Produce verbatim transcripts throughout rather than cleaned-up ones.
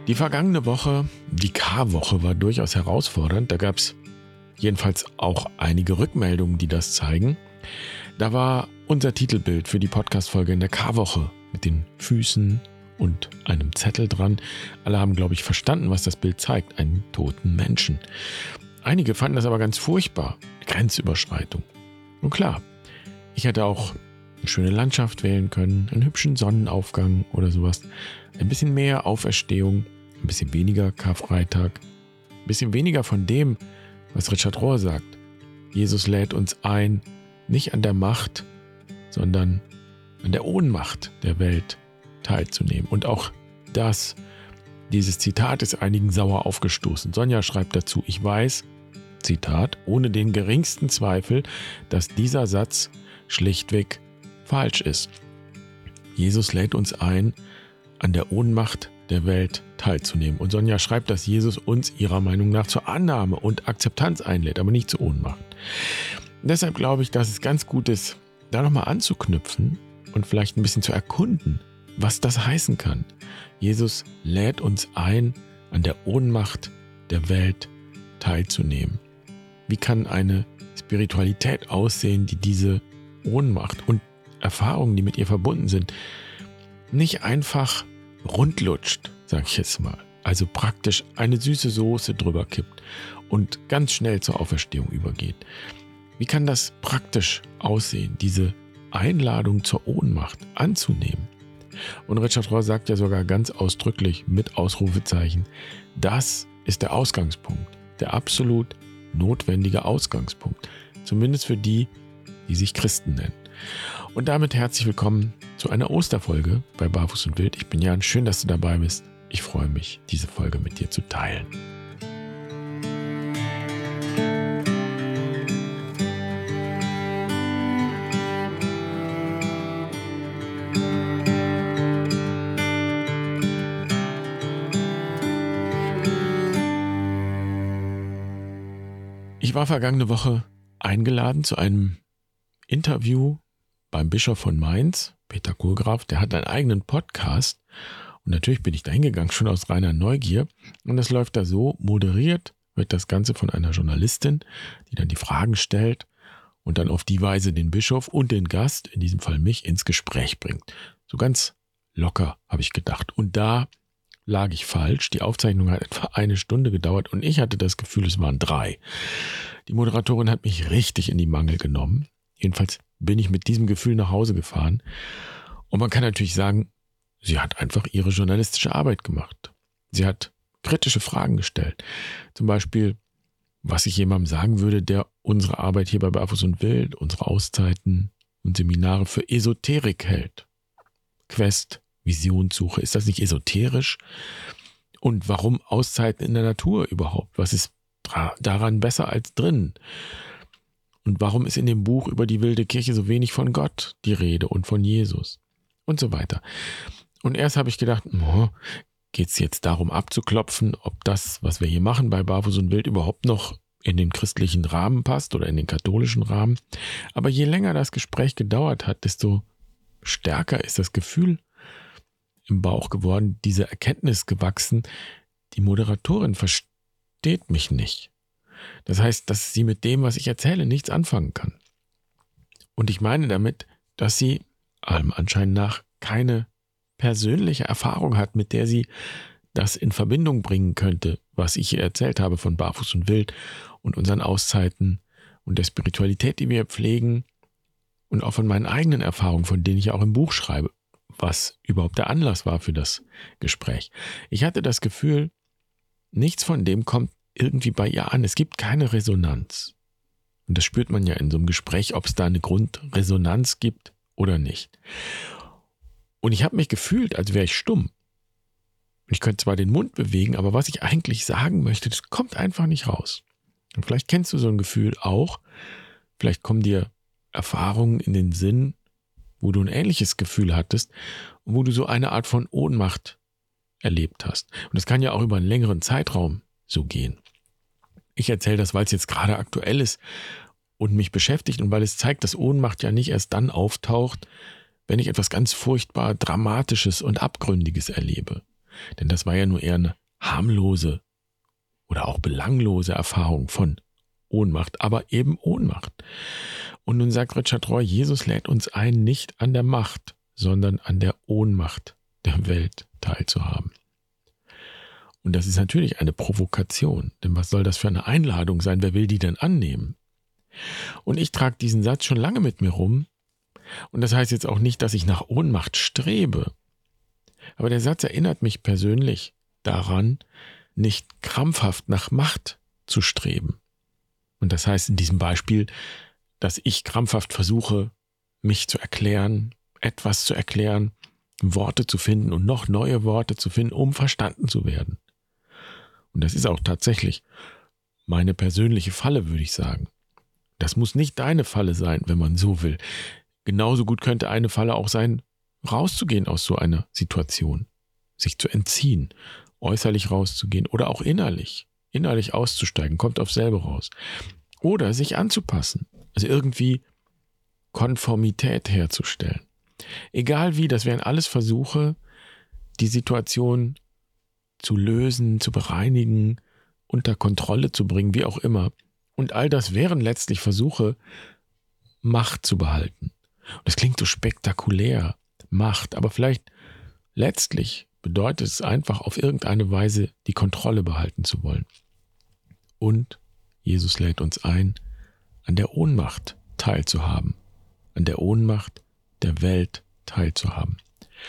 Die vergangene Woche, die Karwoche, war durchaus herausfordernd. Da gab es jedenfalls auch einige Rückmeldungen, die das zeigen. Da war unser Titelbild für die Podcast-Folge in der Karwoche mit den Füßen und einem Zettel dran. Alle haben, glaube ich, verstanden, was das Bild zeigt, einen toten Menschen. Einige fanden das aber ganz furchtbar, Grenzüberschreitung. Und klar, ich hätte auch eine schöne Landschaft wählen können, einen hübschen Sonnenaufgang oder sowas. Ein bisschen mehr Auferstehung, ein bisschen weniger Karfreitag, ein bisschen weniger von dem, was Richard Rohr sagt. Jesus lädt uns ein, nicht an der Macht, sondern an der Ohnmacht der Welt teilzunehmen. Und auch das, dieses Zitat ist einigen sauer aufgestoßen. Sonja schreibt dazu, ich weiß, Zitat, ohne den geringsten Zweifel, dass dieser Satz schlichtweg falsch ist. Jesus lädt uns ein, an der Ohnmacht der Welt teilzunehmen. Und Sonja schreibt, dass Jesus uns ihrer Meinung nach zur Annahme und Akzeptanz einlädt, aber nicht zur Ohnmacht. Und deshalb glaube ich, dass es ganz gut ist, da nochmal anzuknüpfen und vielleicht ein bisschen zu erkunden, was das heißen kann. Jesus lädt uns ein, an der Ohnmacht der Welt teilzunehmen. Wie kann eine Spiritualität aussehen, die diese Ohnmacht und Erfahrungen, die mit ihr verbunden sind, nicht einfach rundlutscht, sage ich jetzt mal. Also praktisch eine süße Soße drüber kippt und ganz schnell zur Auferstehung übergeht. Wie kann das praktisch aussehen, diese Einladung zur Ohnmacht anzunehmen? Und Richard Rohr sagt ja sogar ganz ausdrücklich mit Ausrufezeichen, das ist der Ausgangspunkt, der absolut notwendige Ausgangspunkt. Zumindest für die, die sich Christen nennen. Und damit herzlich willkommen zu einer Osterfolge bei Barfuß und Wild. Ich bin Jan, schön, dass du dabei bist. Ich freue mich, diese Folge mit dir zu teilen. Ich war vergangene Woche eingeladen zu einem Interview beim Bischof von Mainz, Peter Kohlgraf. Der hat einen eigenen Podcast und natürlich bin ich da hingegangen, schon aus reiner Neugier. Und das läuft da so, moderiert wird das Ganze von einer Journalistin, die dann die Fragen stellt und dann auf die Weise den Bischof und den Gast, in diesem Fall mich, ins Gespräch bringt. So ganz locker, habe ich gedacht. Und da lag ich falsch. Die Aufzeichnung hat etwa eine Stunde gedauert und ich hatte das Gefühl, es waren drei. Die Moderatorin hat mich richtig in die Mangel genommen. Jedenfalls bin ich mit diesem Gefühl nach Hause gefahren. Und man kann natürlich sagen, sie hat einfach ihre journalistische Arbeit gemacht. Sie hat kritische Fragen gestellt. Zum Beispiel, was ich jemandem sagen würde, der unsere Arbeit hier bei Barfuß und Wild, unsere Auszeiten und Seminare für Esoterik hält. Quest, Visionssuche, ist das nicht esoterisch? Und warum Auszeiten in der Natur überhaupt? Was ist daran besser als drin? Und warum ist in dem Buch über die wilde Kirche so wenig von Gott die Rede und von Jesus? Und so weiter. Und erst habe ich gedacht, oh, geht es jetzt darum abzuklopfen, ob das, was wir hier machen bei Barfuß und Wild, überhaupt noch in den christlichen Rahmen passt oder in den katholischen Rahmen. Aber je länger das Gespräch gedauert hat, desto stärker ist das Gefühl im Bauch geworden, diese Erkenntnis gewachsen, die Moderatorin versteht mich nicht. Das heißt, dass sie mit dem, was ich erzähle, nichts anfangen kann. Und ich meine damit, dass sie allem Anschein nach keine persönliche Erfahrung hat, mit der sie das in Verbindung bringen könnte, was ich ihr erzählt habe von Barfuß und Wild und unseren Auszeiten und der Spiritualität, die wir pflegen und auch von meinen eigenen Erfahrungen, von denen ich auch im Buch schreibe, was überhaupt der Anlass war für das Gespräch. Ich hatte das Gefühl, nichts von dem kommt irgendwie bei ihr an. Es gibt keine Resonanz. Und das spürt man ja in so einem Gespräch, ob es da eine Grundresonanz gibt oder nicht. Und ich habe mich gefühlt, als wäre ich stumm. Ich könnte zwar den Mund bewegen, aber was ich eigentlich sagen möchte, das kommt einfach nicht raus. Und vielleicht kennst du so ein Gefühl auch. Vielleicht kommen dir Erfahrungen in den Sinn, wo du ein ähnliches Gefühl hattest und wo du so eine Art von Ohnmacht erlebt hast. Und das kann ja auch über einen längeren Zeitraum so gehen. Ich erzähle das, weil es jetzt gerade aktuell ist und mich beschäftigt und weil es zeigt, dass Ohnmacht ja nicht erst dann auftaucht, wenn ich etwas ganz furchtbar Dramatisches und Abgründiges erlebe. Denn das war ja nur eher eine harmlose oder auch belanglose Erfahrung von Ohnmacht, aber eben Ohnmacht. Und nun sagt Richard Rohr, Jesus lädt uns ein, nicht an der Macht, sondern an der Ohnmacht der Welt teilzuhaben. Und das ist natürlich eine Provokation, denn was soll das für eine Einladung sein? Wer will die denn annehmen? Und ich trage diesen Satz schon lange mit mir rum. Und das heißt jetzt auch nicht, dass ich nach Ohnmacht strebe. Aber der Satz erinnert mich persönlich daran, nicht krampfhaft nach Macht zu streben. Und das heißt in diesem Beispiel, dass ich krampfhaft versuche, mich zu erklären, etwas zu erklären, Worte zu finden und noch neue Worte zu finden, um verstanden zu werden. Und das ist auch tatsächlich meine persönliche Falle, würde ich sagen. Das muss nicht deine Falle sein, wenn man so will. Genauso gut könnte eine Falle auch sein, rauszugehen aus so einer Situation, sich zu entziehen, äußerlich rauszugehen oder auch innerlich, innerlich auszusteigen, kommt auf selber raus. Oder sich anzupassen, also irgendwie Konformität herzustellen. Egal wie, das wären alles Versuche, die Situation zu lösen, zu bereinigen, unter Kontrolle zu bringen, wie auch immer. Und all das wären letztlich Versuche, Macht zu behalten. Und das klingt so spektakulär, Macht, aber vielleicht letztlich bedeutet es einfach auf irgendeine Weise die Kontrolle behalten zu wollen. Und Jesus lädt uns ein, an der Ohnmacht teilzuhaben, an der Ohnmacht der Welt teilzuhaben.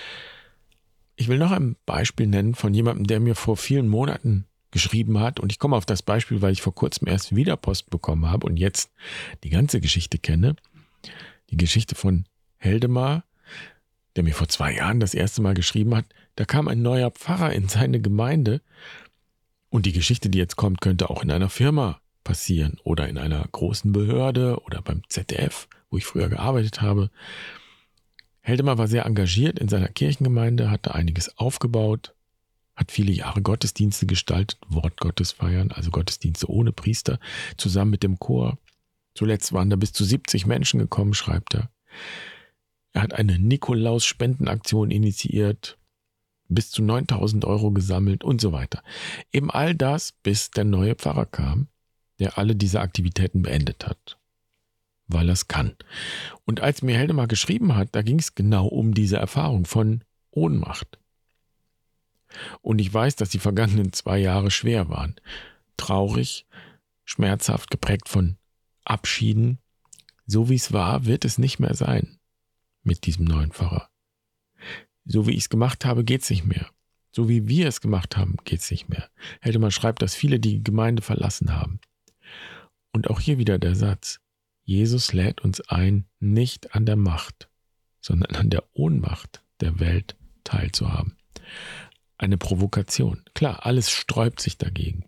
Ich will noch ein Beispiel nennen von jemandem, der mir vor vielen Monaten geschrieben hat. Und ich komme auf das Beispiel, weil ich vor kurzem erst wieder Post bekommen habe und jetzt die ganze Geschichte kenne. Die Geschichte von Heldemar, der mir vor zwei Jahren das erste Mal geschrieben hat. Da kam ein neuer Pfarrer in seine Gemeinde. Und die Geschichte, die jetzt kommt, könnte auch in einer Firma passieren oder in einer großen Behörde oder beim Z D F, wo ich früher gearbeitet habe. Heldemar war sehr engagiert in seiner Kirchengemeinde, hatte einiges aufgebaut, hat viele Jahre Gottesdienste gestaltet, Wortgottesfeiern, also Gottesdienste ohne Priester, zusammen mit dem Chor. Zuletzt waren da bis zu siebzig Menschen gekommen, schreibt er. Er hat eine Nikolaus-Spendenaktion initiiert, bis zu neuntausend Euro gesammelt und so weiter. Eben all das, bis der neue Pfarrer kam, der alle diese Aktivitäten beendet hat, weil er es kann. Und als mir Heldemar geschrieben hat, da ging es genau um diese Erfahrung von Ohnmacht. Und ich weiß, dass die vergangenen zwei Jahre schwer waren. Traurig, schmerzhaft, geprägt von Abschieden. So wie es war, wird es nicht mehr sein mit diesem neuen Pfarrer. So wie ich es gemacht habe, geht es nicht mehr. So wie wir es gemacht haben, geht es nicht mehr. Heldemar schreibt, dass viele die Gemeinde verlassen haben. Und auch hier wieder der Satz: Jesus lädt uns ein, nicht an der Macht, sondern an der Ohnmacht der Welt teilzuhaben. Eine Provokation. Klar, alles sträubt sich dagegen.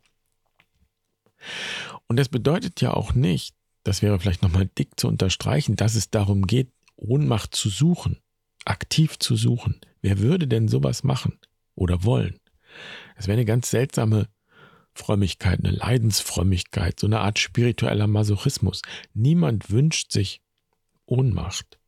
Und das bedeutet ja auch nicht, das wäre vielleicht nochmal dick zu unterstreichen, dass es darum geht, Ohnmacht zu suchen, aktiv zu suchen. Wer würde denn sowas machen oder wollen? Das wäre eine ganz seltsame Frömmigkeit, eine Leidensfrömmigkeit, so eine Art spiritueller Masochismus. Niemand wünscht sich Ohnmacht.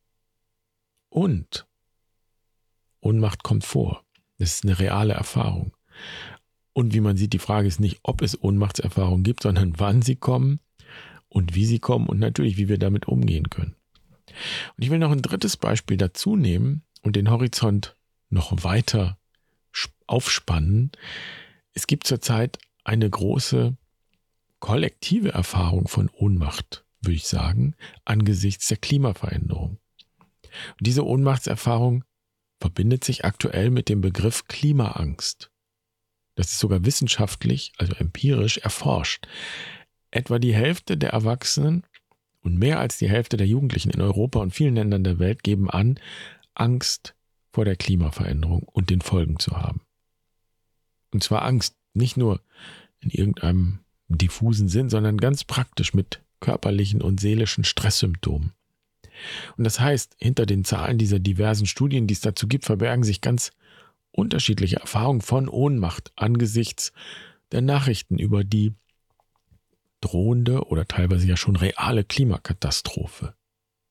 Und Ohnmacht kommt vor. Das ist eine reale Erfahrung. Und wie man sieht, die Frage ist nicht, ob es Ohnmachtserfahrungen gibt, sondern wann sie kommen und wie sie kommen und natürlich, wie wir damit umgehen können. Und ich will noch ein drittes Beispiel dazu nehmen und den Horizont noch weiter aufspannen. Es gibt zurzeit eine große kollektive Erfahrung von Ohnmacht, würde ich sagen, angesichts der Klimaveränderung. Und diese Ohnmachtserfahrung verbindet sich aktuell mit dem Begriff Klimaangst. Das ist sogar wissenschaftlich, also empirisch erforscht. Etwa die Hälfte der Erwachsenen und mehr als die Hälfte der Jugendlichen in Europa und vielen Ländern der Welt geben an, Angst vor der Klimaveränderung und den Folgen zu haben. Und zwar Angst nicht nur in irgendeinem diffusen Sinn, sondern ganz praktisch mit körperlichen und seelischen Stresssymptomen. Und das heißt, hinter den Zahlen dieser diversen Studien, die es dazu gibt, verbergen sich ganz unterschiedliche Erfahrungen von Ohnmacht angesichts der Nachrichten über die drohende oder teilweise ja schon reale Klimakatastrophe.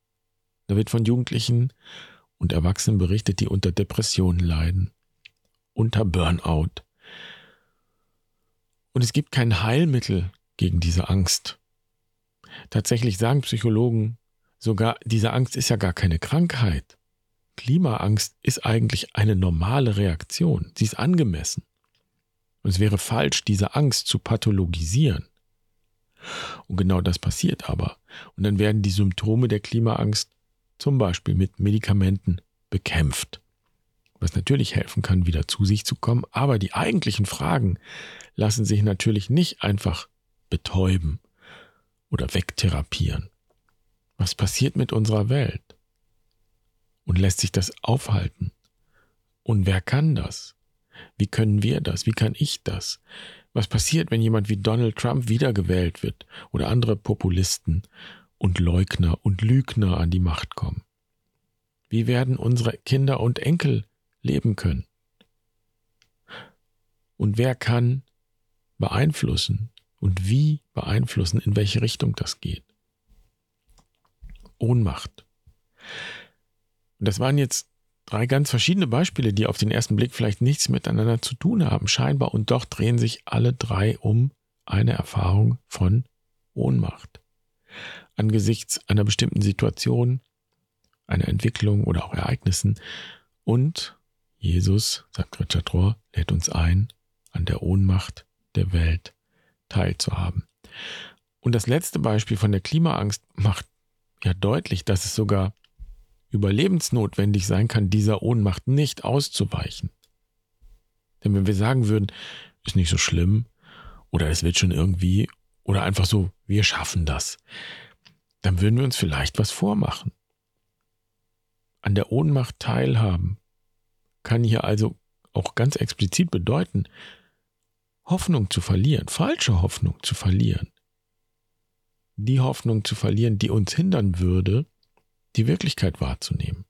Da wird von Jugendlichen und Erwachsenen berichtet, die unter Depressionen leiden unter Burnout. Und es gibt kein Heilmittel gegen diese Angst. Tatsächlich sagen Psychologen sogar, diese Angst ist ja gar keine Krankheit. Klimaangst ist eigentlich eine normale Reaktion. Sie ist angemessen. Und es wäre falsch, diese Angst zu pathologisieren. Und genau das passiert aber. Und dann werden die Symptome der Klimaangst zum Beispiel mit Medikamenten bekämpft. Was natürlich helfen kann, wieder zu sich zu kommen. Aber die eigentlichen Fragen lassen sich natürlich nicht einfach betäuben oder wegtherapieren. Was passiert mit unserer Welt? Und lässt sich das aufhalten? Und wer kann das? Wie können wir das? Wie kann ich das? Was passiert, wenn jemand wie Donald Trump wiedergewählt wird oder andere Populisten und Leugner und Lügner an die Macht kommen? Wie werden unsere Kinder und Enkel leben können? Und wer kann beeinflussen und wie beeinflussen, in welche Richtung das geht? Ohnmacht. Und das waren jetzt drei ganz verschiedene Beispiele, die auf den ersten Blick vielleicht nichts miteinander zu tun haben, scheinbar, und doch drehen sich alle drei um eine Erfahrung von Ohnmacht. Angesichts einer bestimmten Situation, einer Entwicklung oder auch Ereignissen. Und Jesus, sagt Richard Rohr, lädt uns ein, an der Ohnmacht der Welt teilzuhaben. Und das letzte Beispiel von der Klimaangst macht ja deutlich, dass es sogar überlebensnotwendig sein kann, dieser Ohnmacht nicht auszuweichen. Denn wenn wir sagen würden, ist nicht so schlimm oder es wird schon irgendwie oder einfach so, wir schaffen das, dann würden wir uns vielleicht was vormachen. An der Ohnmacht teilhaben kann hier also auch ganz explizit bedeuten, Hoffnung zu verlieren, falsche Hoffnung zu verlieren. Die Hoffnung zu verlieren, die uns hindern würde, die Wirklichkeit wahrzunehmen.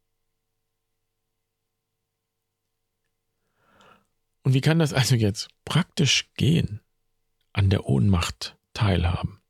Und wie kann das also jetzt praktisch gehen, an der Ohnmacht teilhaben?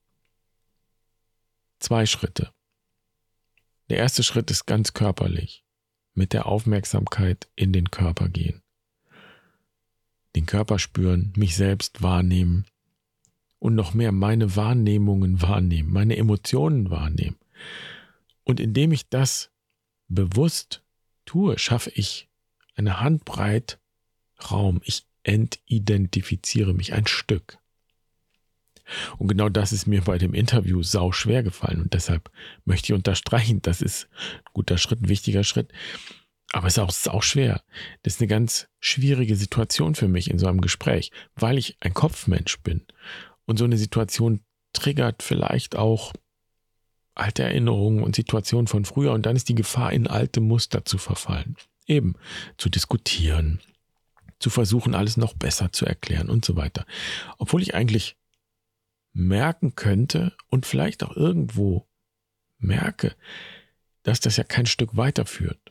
Zwei Schritte. Der erste Schritt ist ganz körperlich, mit der Aufmerksamkeit in den Körper gehen. Den Körper spüren, mich selbst wahrnehmen und noch mehr meine Wahrnehmungen wahrnehmen, meine Emotionen wahrnehmen. Und indem ich das bewusst tue, schaffe ich eine Handbreit Raum. Ich entidentifiziere mich ein Stück. Und genau das ist mir bei dem Interview sau schwer gefallen. Und deshalb möchte ich unterstreichen, das ist ein guter Schritt, ein wichtiger Schritt. Aber es ist auch sau schwer. Das ist eine ganz schwierige Situation für mich in so einem Gespräch, weil ich ein Kopfmensch bin. Und so eine Situation triggert vielleicht auch alte Erinnerungen und Situationen von früher, und dann ist die Gefahr, in alte Muster zu verfallen. Eben zu diskutieren, zu versuchen, alles noch besser zu erklären und so weiter. Obwohl ich eigentlich merken könnte und vielleicht auch irgendwo merke, dass das ja kein Stück weiterführt.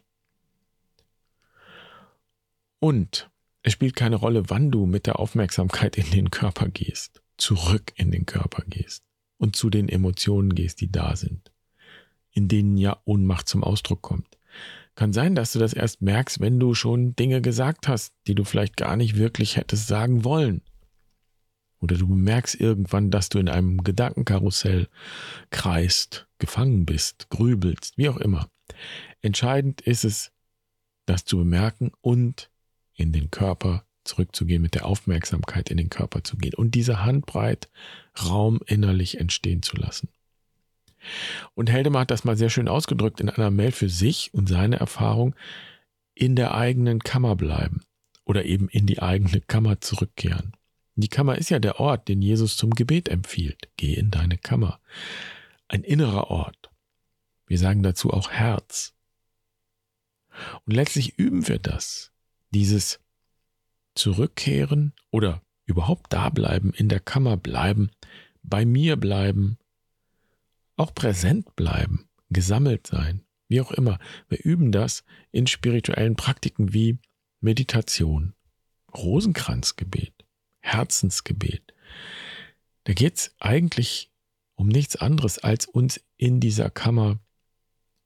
Und es spielt keine Rolle, wann du mit der Aufmerksamkeit in den Körper gehst, zurück in den Körper gehst und zu den Emotionen gehst, die da sind, in denen ja Ohnmacht zum Ausdruck kommt. Kann sein, dass du das erst merkst, wenn du schon Dinge gesagt hast, die du vielleicht gar nicht wirklich hättest sagen wollen. Oder du bemerkst irgendwann, dass du in einem Gedankenkarussell kreist, gefangen bist, grübelst, wie auch immer. Entscheidend ist es, das zu bemerken und in den Körper zurückzugehen, mit der Aufmerksamkeit in den Körper zu gehen und diese Handbreit Raum innerlich entstehen zu lassen. Und Heldemann hat das mal sehr schön ausgedrückt in einer Mail für sich und seine Erfahrung: in der eigenen Kammer bleiben oder eben in die eigene Kammer zurückkehren. Die Kammer ist ja der Ort, den Jesus zum Gebet empfiehlt. Geh in deine Kammer. Ein innerer Ort. Wir sagen dazu auch Herz. Und letztlich üben wir das. Dieses Zurückkehren oder überhaupt da bleiben, in der Kammer bleiben, bei mir bleiben, auch präsent bleiben, gesammelt sein, wie auch immer. Wir üben das in spirituellen Praktiken wie Meditation, Rosenkranzgebet, Herzensgebet. Da geht es eigentlich um nichts anderes, als uns in dieser Kammer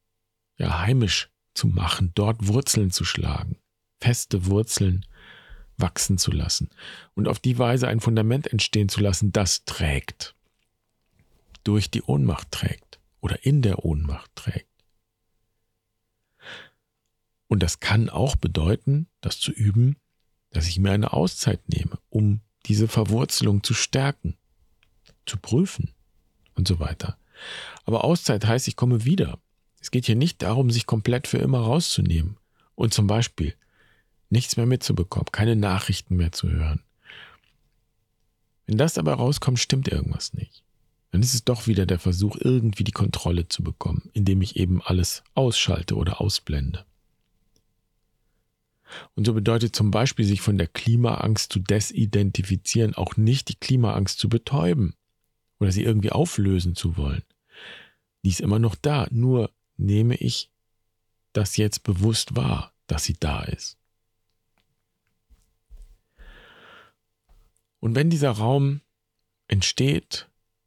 ja heimisch zu machen, dort Wurzeln zu schlagen, feste Wurzeln wachsen zu lassen und auf die Weise ein Fundament entstehen zu lassen, das trägt, durch die Ohnmacht trägt oder in der Ohnmacht trägt. Und das kann auch bedeuten, das zu üben, dass ich mir eine Auszeit nehme, um diese Verwurzelung zu stärken, zu prüfen und so weiter. Aber Auszeit heißt, ich komme wieder. Es geht hier nicht darum, sich komplett für immer rauszunehmen und zum Beispiel nichts mehr mitzubekommen, keine Nachrichten mehr zu hören. Wenn das aber rauskommt, stimmt irgendwas nicht. Dann ist es doch wieder der Versuch, irgendwie die Kontrolle zu bekommen, indem ich eben alles ausschalte oder ausblende. Und so bedeutet zum Beispiel, sich von der Klimaangst zu desidentifizieren, auch nicht die Klimaangst zu betäuben oder sie irgendwie auflösen zu wollen. Die ist immer noch da, nur nehme ich das jetzt bewusst wahr, dass sie da ist. Und wenn dieser Raum entsteht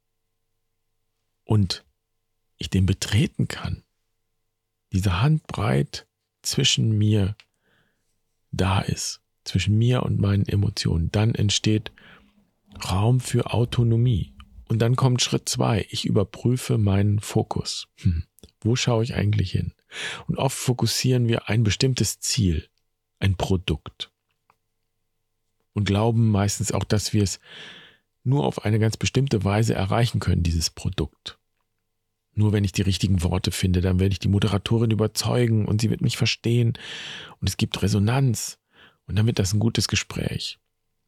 und ich den betreten kann, diese Handbreit zwischen mir da ist, zwischen mir und meinen Emotionen, dann entsteht Raum für Autonomie. Und dann kommt Schritt zwei, ich überprüfe meinen Fokus. Hm, wo schaue ich eigentlich hin? Und oft fokussieren wir ein bestimmtes Ziel, ein Produkt. Und glauben meistens auch, dass wir es nur auf eine ganz bestimmte Weise erreichen können, dieses Produkt. Nur wenn ich die richtigen Worte finde, dann werde ich die Moderatorin überzeugen und sie wird mich verstehen und es gibt Resonanz und dann wird das ein gutes Gespräch.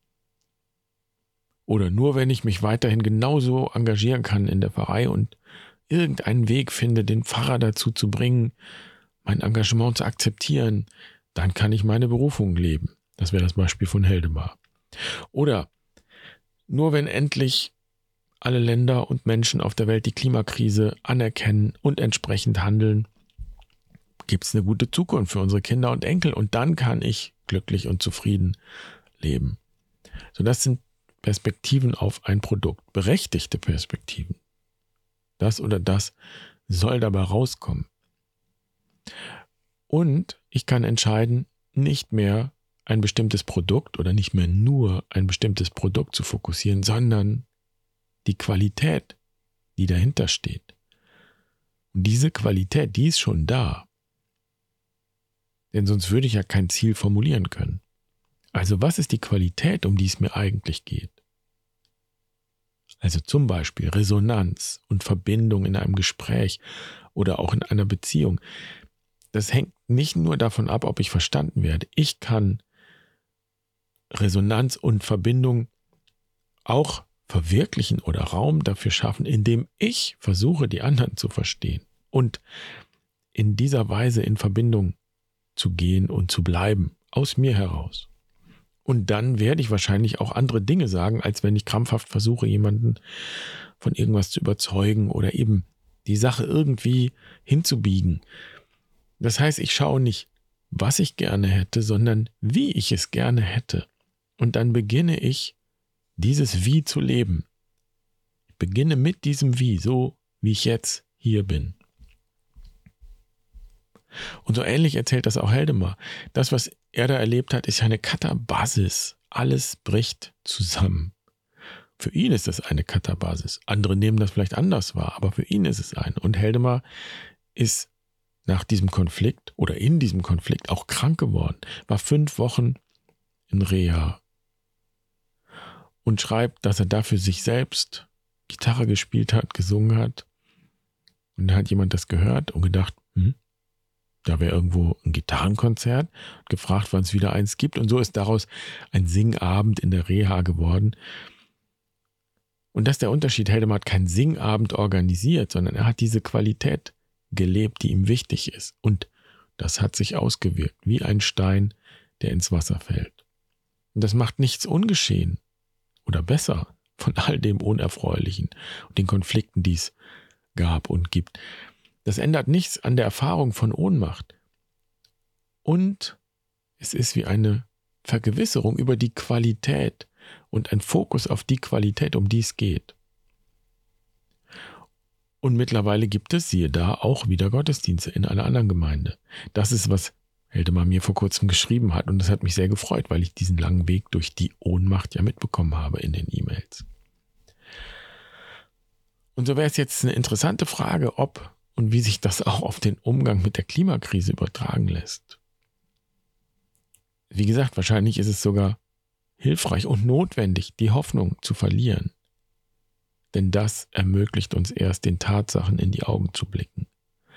Oder nur wenn ich mich weiterhin genauso engagieren kann in der Pfarrei und irgendeinen Weg finde, den Pfarrer dazu zu bringen, mein Engagement zu akzeptieren, dann kann ich meine Berufung leben. Das wäre das Beispiel von Heldemar. Oder nur wenn endlich alle Länder und Menschen auf der Welt die Klimakrise anerkennen und entsprechend handeln, gibt es eine gute Zukunft für unsere Kinder und Enkel und dann kann ich glücklich und zufrieden leben. So, das sind Perspektiven auf ein Produkt, berechtigte Perspektiven. Das oder das soll dabei rauskommen. Und ich kann entscheiden, nicht mehr ein bestimmtes Produkt oder nicht mehr nur ein bestimmtes Produkt zu fokussieren, sondern die Qualität, die dahinter steht. Und diese Qualität, die ist schon da. Denn sonst würde ich ja kein Ziel formulieren können. Also was ist die Qualität, um die es mir eigentlich geht? Also zum Beispiel Resonanz und Verbindung in einem Gespräch oder auch in einer Beziehung. Das hängt nicht nur davon ab, ob ich verstanden werde. Ich kann Resonanz und Verbindung auch verwirklichen oder Raum dafür schaffen, indem ich versuche, die anderen zu verstehen und in dieser Weise in Verbindung zu gehen und zu bleiben, aus mir heraus. Und dann werde ich wahrscheinlich auch andere Dinge sagen, als wenn ich krampfhaft versuche, jemanden von irgendwas zu überzeugen oder eben die Sache irgendwie hinzubiegen. Das heißt, ich schaue nicht, was ich gerne hätte, sondern wie ich es gerne hätte. Und dann beginne ich, dieses Wie zu leben. Ich beginne mit diesem Wie, so wie ich jetzt hier bin. Und so ähnlich erzählt das auch Heldemar. Das, was er da erlebt hat, ist ja eine Katabasis. Alles bricht zusammen. Für ihn ist das eine Katabasis. Andere nehmen das vielleicht anders wahr, aber für ihn ist es eine. Und Heldemar ist nach diesem Konflikt oder in diesem Konflikt auch krank geworden, war fünf Wochen in Reha und schreibt, dass er dafür sich selbst Gitarre gespielt hat, gesungen hat. Und da hat jemand das gehört und gedacht, hm, da wäre irgendwo ein Gitarrenkonzert, gefragt, wann es wieder eins gibt. Und so ist daraus ein Singabend in der Reha geworden. Und das ist der Unterschied. Heldemar hat keinen Singabend organisiert, sondern er hat diese Qualität gelebt, die ihm wichtig ist. Und das hat sich ausgewirkt, wie ein Stein, der ins Wasser fällt. Und das macht nichts ungeschehen oder besser von all dem Unerfreulichen und den Konflikten, die es gab und gibt. Das ändert nichts an der Erfahrung von Ohnmacht. Und es ist wie eine Vergewisserung über die Qualität und ein Fokus auf die Qualität, um die es geht. Und mittlerweile gibt es, siehe da, auch wieder Gottesdienste in einer anderen Gemeinde. Das ist, was Heldemann mir vor kurzem geschrieben hat. Und das hat mich sehr gefreut, weil ich diesen langen Weg durch die Ohnmacht ja mitbekommen habe in den E-Mails. Und so wäre es jetzt eine interessante Frage, ob und wie sich das auch auf den Umgang mit der Klimakrise übertragen lässt. Wie gesagt, wahrscheinlich ist es sogar hilfreich und notwendig, die Hoffnung zu verlieren. Denn das ermöglicht uns erst, den Tatsachen in die Augen zu blicken.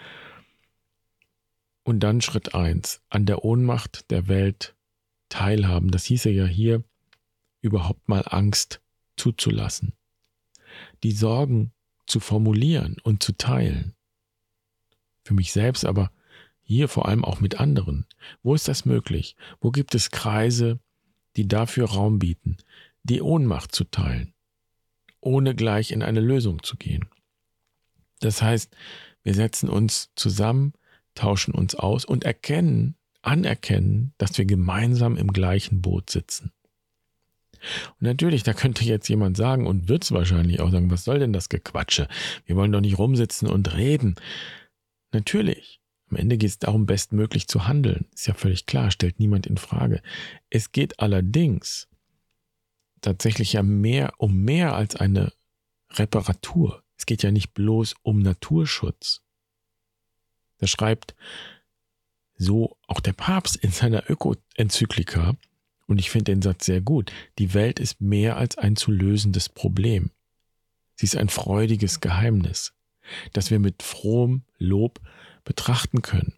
Und dann Schritt eins, an der Ohnmacht der Welt teilhaben. Das hieße ja hier, überhaupt mal Angst zuzulassen. Die Sorgen zu formulieren und zu teilen. Für mich selbst, aber hier vor allem auch mit anderen. Wo ist das möglich? Wo gibt es Kreise, die dafür Raum bieten, die Ohnmacht zu teilen, ohne gleich in eine Lösung zu gehen? Das heißt, wir setzen uns zusammen, tauschen uns aus und erkennen, anerkennen, dass wir gemeinsam im gleichen Boot sitzen. Und natürlich, da könnte jetzt jemand sagen und wird es wahrscheinlich auch sagen, was soll denn das Gequatsche? Wir wollen doch nicht rumsitzen und reden. Natürlich, am Ende geht es darum, bestmöglich zu handeln. Ist ja völlig klar, stellt niemand in Frage. Es geht allerdings tatsächlich ja mehr um mehr als eine Reparatur. Es geht ja nicht bloß um Naturschutz. Da schreibt so auch der Papst in seiner Öko-Enzyklika, und ich finde den Satz sehr gut, die Welt ist mehr als ein zu lösendes Problem. Sie ist ein freudiges Geheimnis, das wir mit frohem Lob betrachten können.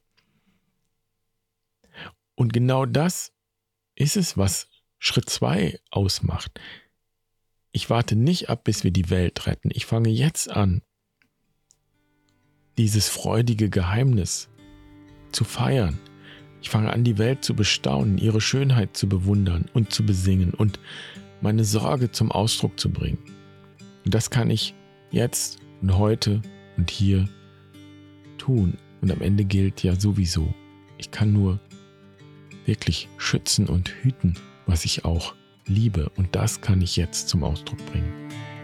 Und genau das ist es, was Schritt zwei ausmacht. Ich warte nicht ab, bis wir die Welt retten. Ich fange jetzt an, dieses freudige Geheimnis zu feiern. Ich fange an, die Welt zu bestaunen, ihre Schönheit zu bewundern und zu besingen und meine Sorge zum Ausdruck zu bringen. Und das kann ich jetzt und heute und hier tun. Und am Ende gilt ja sowieso, ich kann nur wirklich schützen und hüten, was ich auch liebe. Und das kann ich jetzt zum Ausdruck bringen.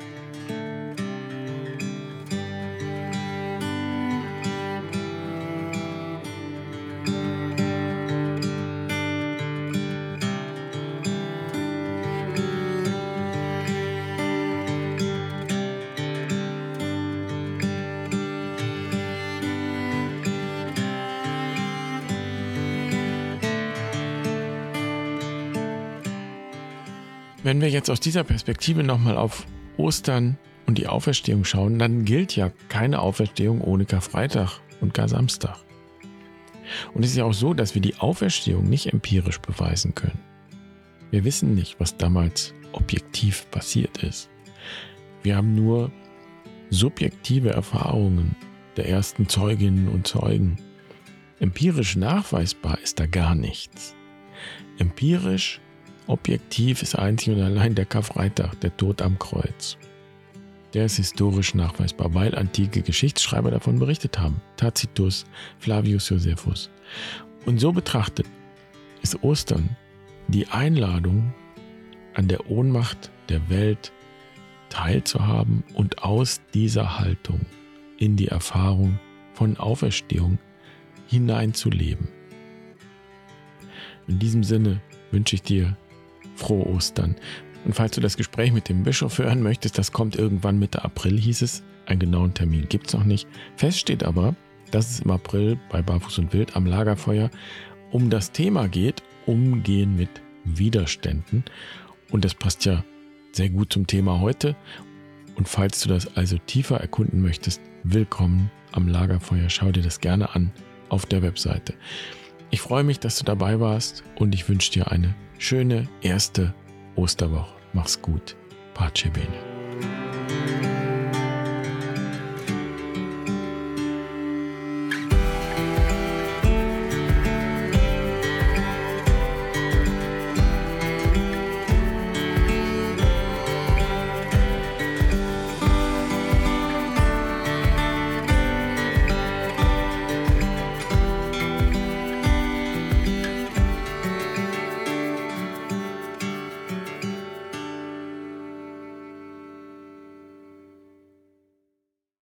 Wenn wir jetzt aus dieser Perspektive nochmal auf Ostern und die Auferstehung schauen, dann gilt ja keine Auferstehung ohne Karfreitag und Kar-Samstag. Und es ist ja auch so, dass wir die Auferstehung nicht empirisch beweisen können. Wir wissen nicht, was damals objektiv passiert ist. Wir haben nur subjektive Erfahrungen der ersten Zeuginnen und Zeugen. Empirisch nachweisbar ist da gar nichts. Empirisch objektiv ist einzig und allein der Karfreitag, der Tod am Kreuz. Der ist historisch nachweisbar, weil antike Geschichtsschreiber davon berichtet haben. Tacitus, Flavius Josephus. Und so betrachtet ist Ostern die Einladung, an der Ohnmacht der Welt teilzuhaben und aus dieser Haltung in die Erfahrung von Auferstehung hineinzuleben. In diesem Sinne wünsche ich dir frohe Ostern. Und falls du das Gespräch mit dem Bischof hören möchtest, das kommt irgendwann Mitte April, hieß es. Einen genauen Termin gibt es noch nicht. Fest steht aber, dass es im April bei Barfuß und Wild am Lagerfeuer um das Thema geht, Umgehen mit Widerständen. Und das passt ja sehr gut zum Thema heute. Und falls du das also tiefer erkunden möchtest, willkommen am Lagerfeuer. Schau dir das gerne an auf der Webseite. Ich freue mich, dass du dabei warst und ich wünsche dir eine schöne erste Osterwoche. Mach's gut. Pace bene.